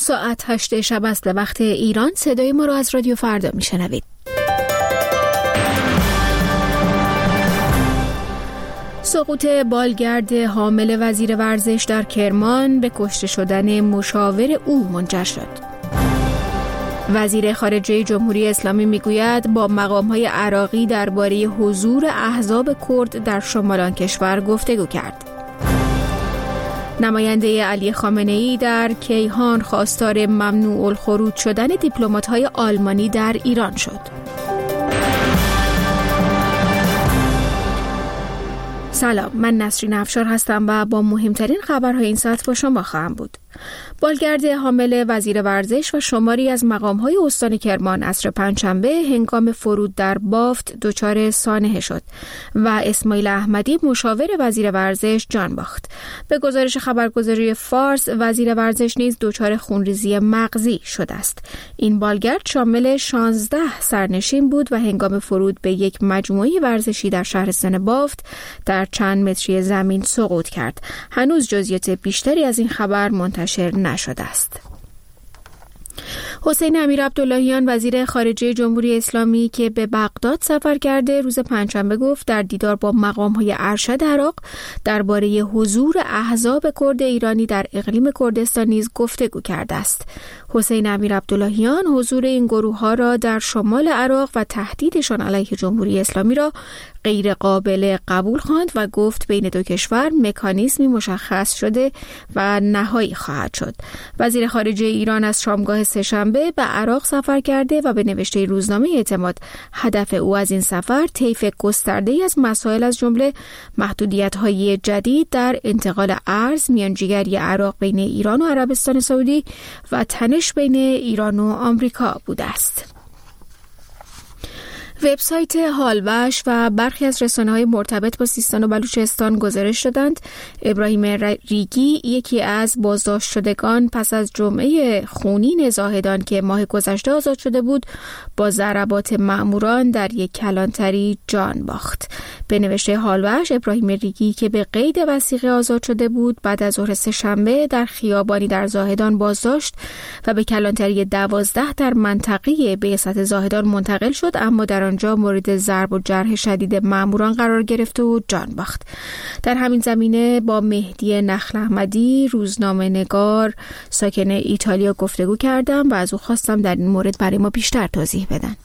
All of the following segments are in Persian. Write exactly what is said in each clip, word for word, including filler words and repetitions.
ساعت هشت شب است به وقت ایران. صدای ما را از رادیو فردا میشنوید. سقوط بالگرد حامل وزیر ورزش در کرمان به کشته شدن مشاور او منجر شد. وزیر خارجه جمهوری اسلامی میگوید با مقام‌های عراقی درباره حضور احزاب کرد در شمال آن کشور گفتگو کرد. نماینده علی خامنه‌ای در کیهان خواستار ممنوع الخروج شدن دیپلمات‌های آلمانی در ایران شد. سلام، من نسرین افشار هستم و با مهمترین خبرهای این ساعت با شما خواهم بود. بالگرد حامل وزیر ورزش و شماری از مقام‌های استان کرمان عصر پنجشنبه هنگام فرود در بافت دچار سانحه شد و اسماعیل احمدی مشاور وزیر ورزش جان باخت. به گزارش خبرگزاری فارس، وزیر ورزش نیز دچار خونریزی مغزی شده است. این بالگرد شامل شانزده سرنشین بود و هنگام فرود به یک مجموعه ورزشی در شهرستان بافت در چند متری زمین سقوط کرد. هنوز جزئیات بیشتری از این خبر منتشر نشده است. حسین امیرعبداللهیان وزیر خارجه جمهوری اسلامی که به بغداد سفر کرده روز پنجشنبه گفت در دیدار با مقام‌های ارشد عراق درباره حضور احزاب کرد ایرانی در اقلیم کردستان نیز گفتگو کرده است. حسین امیرعبداللهیان حضور این گروه‌ها را در شمال عراق و تهدیدشان علیه جمهوری اسلامی را غیر قابل قبول خواند و گفت بین دو کشور مکانیزمی مشخص شده و نهایی خواهد شد. وزیر خارجه ایران از شامگاه سه‌شنبه به عراق سفر کرده و به نوشته روزنامه اعتماد هدف او از این سفر طیف گسترده‌ای از مسائل از جمله محدودیت‌های جدید در انتقال ارز، میانجیگری عراق بین ایران و عربستان سعودی و تنش بین ایران و آمریکا بوده است. وبسایت حالوش و برخی از رسانه‌های مرتبط با سیستان و بلوچستان گزارش دادند ابراهیم ریگی، یکی از بازداشت شدگان پس از جمعه خونین زاهدان که ماه گذشته آزاد شده بود، با ضربات مأموران در یک کلانتری جان باخت. به نوشته حالوش، ابراهیم ریگی که به قید وثیقه آزاد شده بود بعد از ظهر سه‌شنبه در خیابانی در زاهدان بازداشت و به کلانتری دوازده در منطقه بعثت زاهدان منتقل شد، اما در آنجا مورد ضرب و جرح شدید مأموران قرار گرفت و جان باخت. در همین زمینه با مهدی نخل احمدی، روزنامه‌نگار ساکن ایتالیا گفتگو کردم و از او خواستم در این مورد برای ما بیشتر توضیح بدن.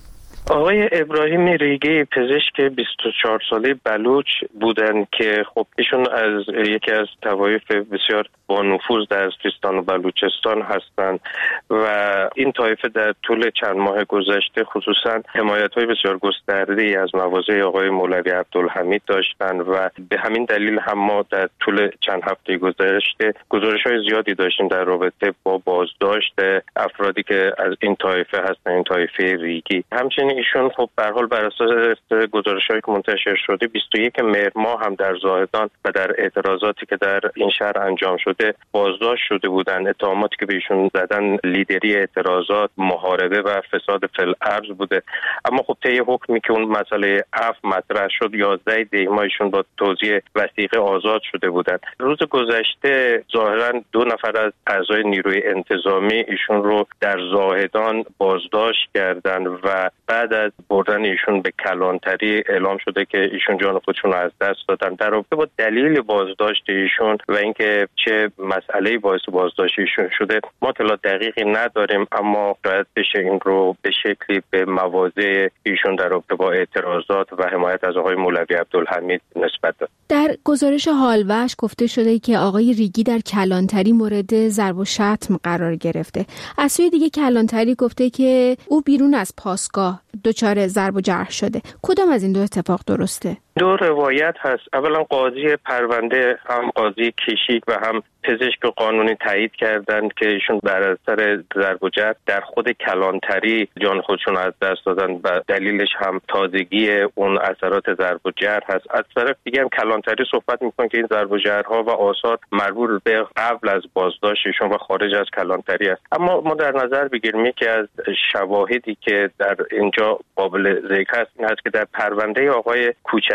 آقای ابراهیم ریگی پزشک بیست و چهار ساله بلوچ بودند که خب ایشون از یکی از طوایف بسیار با نفوذ در سیستان و بلوچستان هستند و این طایفه در طول چند ماه گذشته خصوصا حمایت‌های بسیار گسترده‌ای از مواضع آقای مولوی عبدالحمید داشتند و به همین دلیل هم ما در طول چند هفته گذشته گزارش‌های زیادی داشتیم در رابطه با بازداشت افرادی که از این طایفه هستند، این طایفه ریگی. همچنین ایشون خب به هر حال بر اساس گزارش‌هایی که منتشر شده بیست و یک مهر ماه هم در زاهدان و در اعتراضاتی که در این شهر انجام شده بازداشت شده بودند. اتهاماتی که به ایشون زدن لیدری اعتراضات، محاربه و فساد فی الارض بوده. اما خب طی حکمی که اون مسئله عفو مطرح شد یازده دی ماه ایشون با توزیع وثیقه آزاد شده بودند. روز گذشته ظاهرا دو نفر از اعضای نیروی انتظامی ایشون رو در زاهدان بازداشت کردند و بعد از بردن ایشون به کلانتری اعلام شده که ایشون جان خودشون رو از دست دادن. در رابطه با دلیل بازداشت ایشون و اینکه چه مسئله‌ای باعث بازداشت ایشون شده ما اطلاع دقیقی نداریم، اما شاید بشه این رو به شکلی به مواضع ایشون در رابطه با اعتراضات و حمایت از آقای مولوی عبدالحمید نسبت داد. در گزارش حالوش گفته شده که آقای ریگی در کلانتری مورد ضرب و شتم قرار گرفته. از سوی دیگه کلانتری گفته که او بیرون از پاسگاه دچار ضرب و جرح شده. کدام از این دو اتفاق درسته؟ دو روایت هست. اولا قاضی پرونده هم قاضی کشیک و هم پزشک قانونی تایید کردند که ایشون بر اثر ضرب و جرح در خود کلانتری جان خودشون از دست دادن و دلیلش هم تازگی اون اثرات ضرب و جرح هست. از طرف دیگه هم کلانتری صحبت میکنه که این ضرب و جرح‌ها و آثار مربوط به قبل از بازداشت ایشون و خارج از کلانتری است. اما ما در نظر بگیریم که از شواهدی که در اینجا قابل ذکر هست این هست که در پرونده آقای کوچک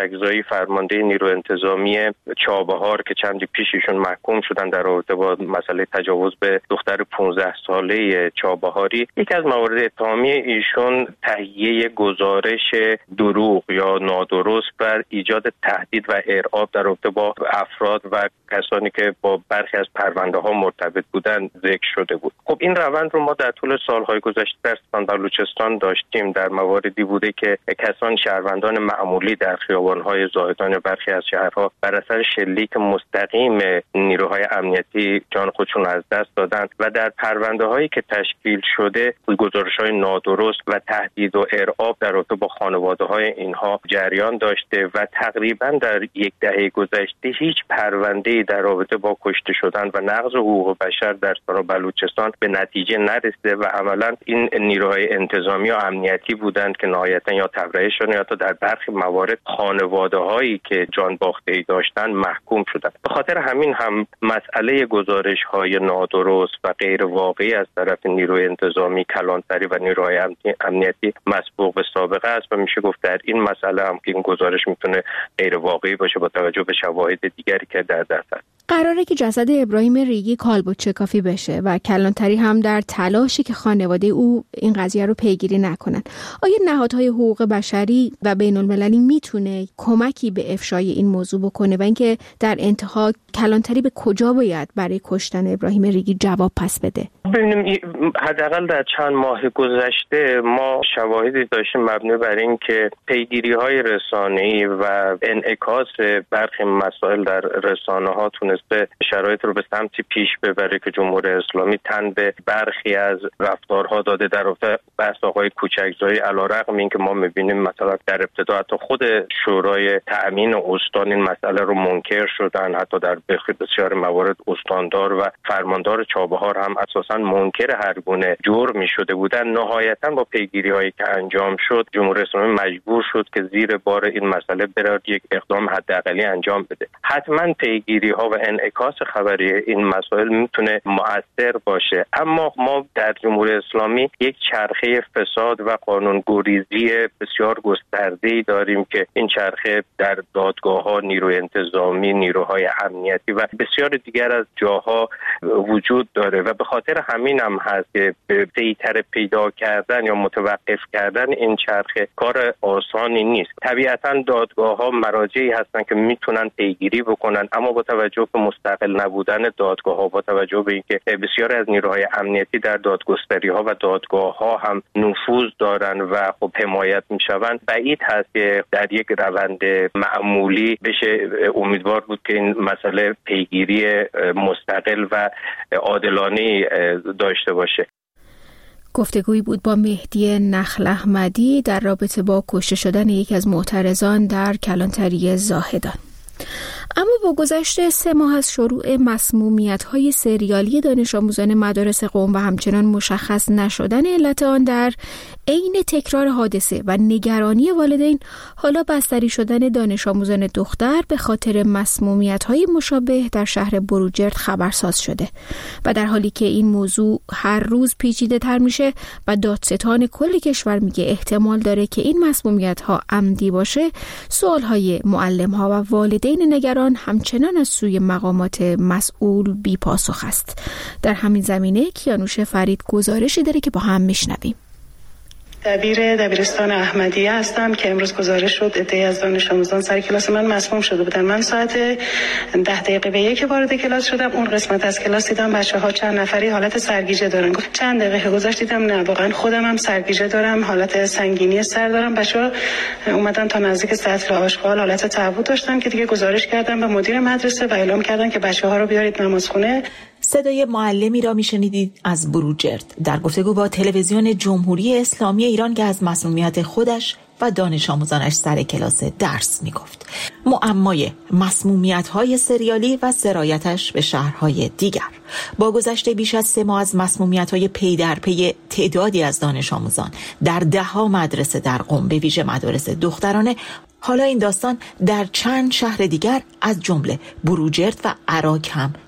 کوچکزایی فرمانده نیرو انتظامی چابهار که چندی پیش ایشون محکوم شدن در رابطه با مسئله تجاوز به دختر پانزده ساله چابهاری، یک از موارد اتهامی ایشون تهیه گزارش دروغ یا نادرست بر ایجاد تهدید و ارعاب در رابطه با افراد و کسانی که با برخی از پرونده ها مرتبط بودن ذکر شده بود. خب این روند رو ما در طول سالهای گذشته در استان بلوچستان داشتیم. در مواردی بوده که کسان شهروندان معمولی در خیابان‌های زاهدان یا برخی از شهرها بر اثر شلیک مستقیم نیروهای امنیتی جان خودشون از دست دادن و در پرونده‌هایی که تشکیل شده گزارش‌های نادرست و تهدید و ارعاب در رابطه با خانواده‌های اینها جریان داشته و تقریباً در یک دهه گذشته هیچ پرونده‌ای در رابطه با کشته شدن و نقض حقوق بشر در استان بلوچستان به نتیجه نرسیده و عملاً این نیروهای انتظامی و امنیتی بودند که نهایتاً یا تبرئه شدن یا تا در برخی موارد خانواده‌هایی که جان باخته‌ای داشتن محکوم شدند. به خاطر همین هم مسئله گزارش‌های نادرست و غیر واقعی از طرف نیروی انتظامی، کلانتری و نیروهای امنیتی مسبوق به سابقه است و میشه گفت در این مسئله هم که این گزارش میتونه غیر واقعی باشه با توجه به شواهد دیگری که در دست است. قراره که جسد ابراهیم ریگی کالبد شکافی بشه و کلانتری هم در تلاشی که خانواده او این قضیه رو پیگیری نکنن. آیا نهادهای حقوق بشری و بین المللی میتونه کمکی به افشای این موضوع بکنه و اینکه در انتها کلانتری به کجا باید برای کشتن ابراهیم ریگی جواب پس بده؟ ببینیم حداقل در چند ماه گذشته ما شواهدی داشتیم مبنی بر این که پیگیری‌های رسانه‌ای و انعکاس برخی مسائل در رسانه‌ها تونسته شرایط رو به سمتی پیش ببره که جمهوری اسلامی تن به برخی از رفتارها داده در رابطه بحث آقای کوچکزایی، علیرغم اینکه ما می‌بینیم مثلا در ابتدا حتی خود شورای تأمین استان این مسئله رو منکر شدن، حتی در بسیار موارد استاندار و فرماندار چابهار هم اساساً منکر هر گونه جرمی شده بودن. نهایتاً با پیگیری‌هایی که انجام شد جمهوری اسلامی مجبور شد که زیر بار این مسئله برای یک اقدام حداقلی انجام بده. حتماً پیگیری‌ها و انعکاس خبری این مسائل میتونه مؤثر باشه، اما ما در جمهوری اسلامی یک چرخه فساد و قانونگریزی بسیار گسترده‌ای داریم که این چرخه در دادگاه‌ها، نیروی انتظامی، نیروهای امنیتی و بسیار دیگر از جاها وجود داره و به خاطر همین هم هست که سریعتر پیدا کردن یا متوقف کردن این چرخه کار آسانی نیست. طبیعتاً دادگاه‌ها مراجعی هستن که میتونن پیگیری بکنن، اما با توجه به مستقل نبودن دادگاه‌ها، با توجه به اینکه بسیار از نیروهای امنیتی در دادگستری‌ها و دادگاه‌ها هم نفوذ دارن و خب حمایت میشوند، بعید هست که در یک روند معمولی بشه امیدوار بود که این مسئله پیگیری مستقل و عادلانه داشته باشه. گفتگویی بود با مهدی نخل احمدی در رابطه با کشته شدن یکی از معترضان در کلانتری زاهدان. اما با گذشت سه ماه از شروع مسمومیت‌های سریالی دانش آموزان مدارس قم و همچنان مشخص نشدن علت آن در عین تکرار حادثه و نگرانی والدین، حالا بستری شدن دانش آموزان دختر به خاطر مسمومیت‌های مشابه در شهر بروجرد خبرساز شده و در حالی که این موضوع هر روز پیچیده‌تر میشه و دادستان کل کشور میگه احتمال داره که این مسمومیت‌ها عمدی باشه، سوال‌های معلم‌ها و والدین نگران همچنان از سوی مقامات مسئول بی پاسخ است. در همین زمینه کیانوش فرید گزارشی داره که با هم میشنویم. دبیر دبیرستان احمدیه هستم که امروز گزارش شد عده‌ای از دانش آموزان سر کلاس من مسموم شده بودن. من ساعت ده دقیقه به یک وارد کلاس شدم، اون قسمت از کلاس دیدم بچه‌ها چند نفری حالت سرگیجه دارن. گفت چند دقیقه گذشت دیدم نه واقعا خودم هم سرگیجه دارم، حالت سنگینی سر دارم. بچه‌ها اومدن تا نزدیک سطل آشغال حالت تعبو داشتن که دیگه گزارش کردم به مدیر مدرسه و اعلام کردن که بچه‌ها رو بیارید نمازخونه. صدای معلمی را میشنیدید از بروجرد در گفتگو با تلویزیون جمهوری اسلامی ایران که از مسمومیت خودش و دانش آموزانش سر کلاس درس میگفت. معمای مسمومیت‌های سریالی و سرایتش به شهرهای دیگر. با گذشت بیش از سه ماه از مسمومیت‌های پی در پی تعدادی از دانش آموزان در ده‌ها مدرسه در قم، به ویژه مدارس دخترانه، حالا این داستان در چند شهر دیگر از جمله بروجرد و عراق هم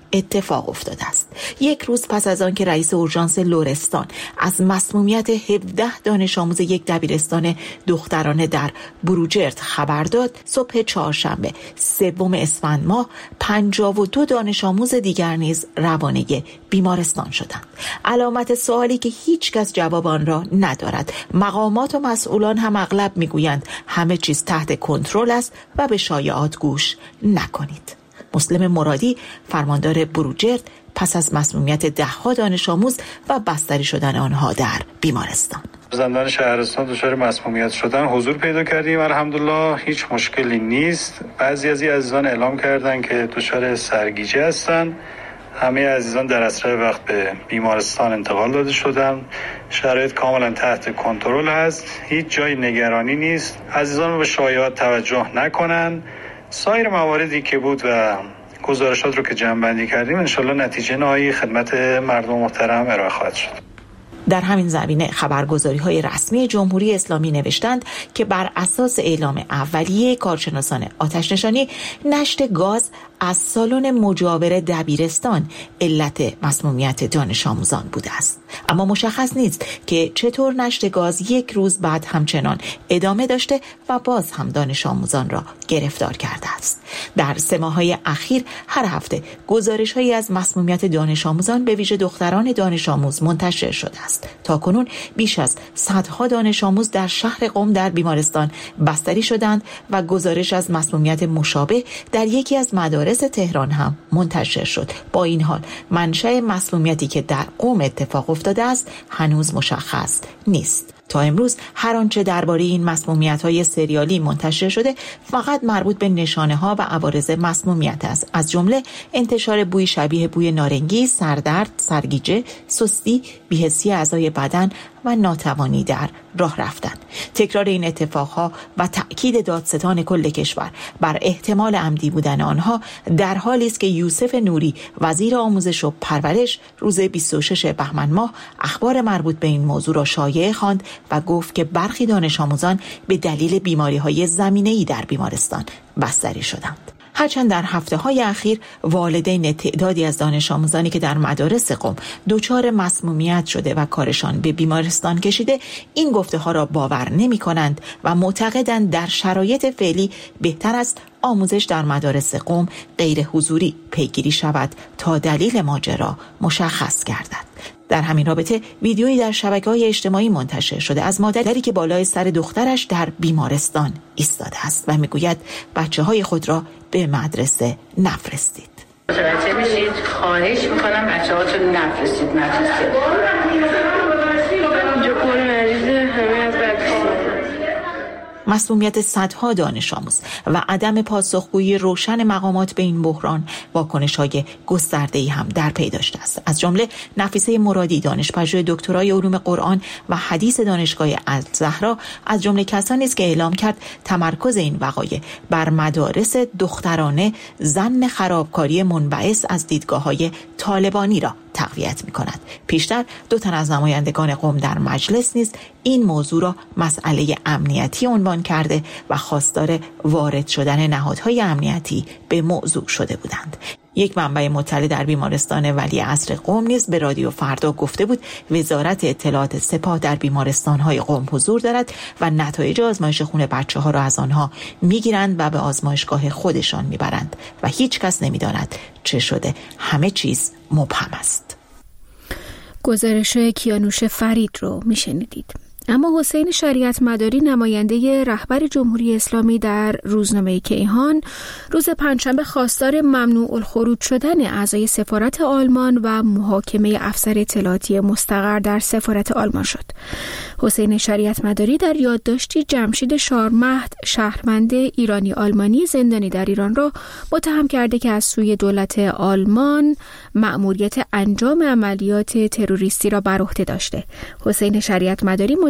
اتفاق افتاده است. یک روز پس از آن که رئیس اورژانس لرستان از مسمومیت هفده دانش آموز یک دبیرستان دخترانه در بروجرد خبر داد، صبح چهارشنبه سوم اسفند ماه پنجاه و دو دانش آموز دیگر نیز روانه بیمارستان شدند. علامت سوالی که هیچ کس جواب آن را ندارد. مقامات و مسئولان هم اغلب میگویند همه چیز تحت کنترل است و به شایعات گوش نکنید. مسلم مرادی، فرماندار بروجرد، پس از مسمومیت ده‌ها دانش آموز و بستری شدن آنها در بیمارستان. زندان شهرستان دچار مسمومیت شدن حضور پیدا کردیم. الحمدلله هیچ مشکلی نیست. بعضی از این عزیزان اعلام کردن که دچار سرگیجه هستن. همه عزیزان در اسرع وقت به بیمارستان انتقال داده شدن. شرایط کاملا تحت کنترل هست. هیچ جای نگرانی نیست. عزیزان به شایعات توجه نکنن. سایر مواردی که بود و گزارشات رو که جمع‌بندی کردیم انشالله نتیجه نهایی خدمت مردم محترم ارائه خواهد شد. در همین زمینه خبرگزاری‌های رسمی جمهوری اسلامی نوشتند که بر اساس اعلام اولیه کارشناسان آتش‌نشانی، نشت گاز از سالن مجاور دبیرستان علت مسمومیت دانش آموزان بوده است. اما مشخص نیست که چطور نشت گاز یک روز بعد همچنان ادامه داشته و باز هم دانش آموزان را گرفتار کرده است. در سه ماه‌های اخیر هر هفته گزارش‌هایی از مسمومیت دانش آموزان به ویژه دختران دانش آموز منتشر شده است. تا کنون بیش از صدها دانش آموز در شهر قم در بیمارستان بستری شدند و گزارش از مسمومیت مشابه در یکی از مدارس تهران هم منتشر شد. با این حال منشأ مسمومیتی که در قم اتفاق افتاده است هنوز مشخص نیست. تا امروز هر آنچه درباره این مسمومیت‌های سریالی منتشر شده فقط مربوط به نشانه‌ها و عوارض مسمومیت است، از جمله انتشار بوی شبیه بوی نارنگی، سردرد، سرگیجه، سستی، بی‌حسی اعضای بدن و ناتوانی در راه رفتن. تکرار این اتفاقها و تأکید دادستان کل کشور بر احتمال عمدی بودن آنها در حالی است که یوسف نوری وزیر آموزش و پرورش روز بیست و ششم بهمن ماه اخبار مربوط به این موضوع را شایعه خواند و گفت که برخی دانش آموزان به دلیل بیماری‌های زمینه‌ای در بیمارستان بستری شدند. هرچند در هفته‌های اخیر والدین تعدادی از دانش آموزانی که در مدارس قم دچار مسمومیت شده و کارشان به بیمارستان کشیده این گفته‌ها را باور نمی‌کنند و معتقدند در شرایط فعلی بهتر است آموزش در مدارس قم غیر حضوری پیگیری شود تا دلیل ماجرا مشخص گردد. در همین رابطه ویدیویی در شبکه‌های اجتماعی منتشر شده از مادری که بالای سر دخترش در بیمارستان ایستاده است و میگوید بچه‌های خود را به مدرسه نفرستید. متوجه میشید، خواهش میکنم بچه‌هاتون نفرستید مدرسه. اینجا پر مریضه، همه از بچه‌ها. مسمومیت صدها دانش آموز و عدم پاسخگویی روشن مقامات به این بحران واکنش‌های گسترده‌ای هم در پی داشته است. از جمله نفیسه مرادی، دانشپژوه دکترای علوم قرآن و حدیث دانشگاه الزهرا، از جمله کسانی است که اعلام کرد تمرکز این وقایع بر مدارس دخترانه ظن خرابکاری منبعث از دیدگاه‌های طالبانی را تقویت می‌کند. پیشتر دو تن از نمایندگان قم در مجلس نیز این موضوع را مسئله امنیتی عنوان کرده و خواستار وارد شدن نهادهای امنیتی به موضوع شده بودند. یک منبع مطلع در بیمارستان ولیعصر قم نیز به رادیو فردا گفته بود وزارت اطلاعات سپاه در بیمارستان‌های قم حضور دارد و نتایج آزمایش خون بچه‌ها را از آنها می‌گیرند و به آزمایشگاه خودشان می‌برند و هیچ کس نمی‌داند چه شده. همه چیز مبهم است. گزارش کیانوش فرید رو میشنیدید. اما حسین شریعت مداری، نماینده رهبر جمهوری اسلامی در روزنامه کیهان، روز پنجشنبه خواستار ممنوع الخروج شدن اعضای سفارت آلمان و محاکمه افسر اطلاعاتی مستقر در سفارت آلمان شد. حسین شریعت مداری در یادداشتی جمشید شارمهد، شهروند ایرانی آلمانی زندانی در ایران را متهم کرده که از سوی دولت آلمان مأموریت انجام عملیات تروریستی را بر عهده داشته. حسین شریعت مداری مدعی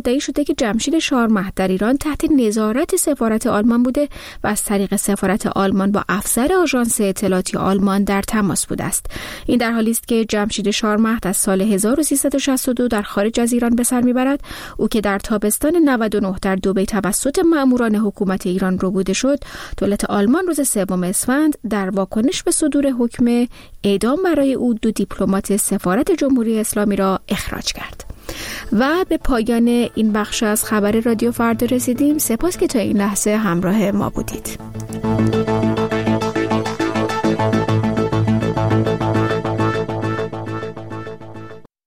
مدعی شده که جمشید شارمهد در ایران تحت نظارت سفارت آلمان بوده و از طریق سفارت آلمان با افسر آژانس اطلاعاتی آلمان در تماس بوده است. این در حالی است که جمشید شارمهد از سال هزار و سیصد و شصت و دو در خارج از ایران به سر میبرد. او که در تابستان نود و نه در دبی توسط مأموران حکومت ایران ربوده شد، دولت آلمان روز سوم اسفند در واکنش به صدور حکم اعدام برای او دو دیپلمات سفارت جمهوری اسلامی را اخراج کرد. و به پایان این بخش از خبر رادیو فردا رسیدیم. سپاس که تا این لحظه همراه ما بودید.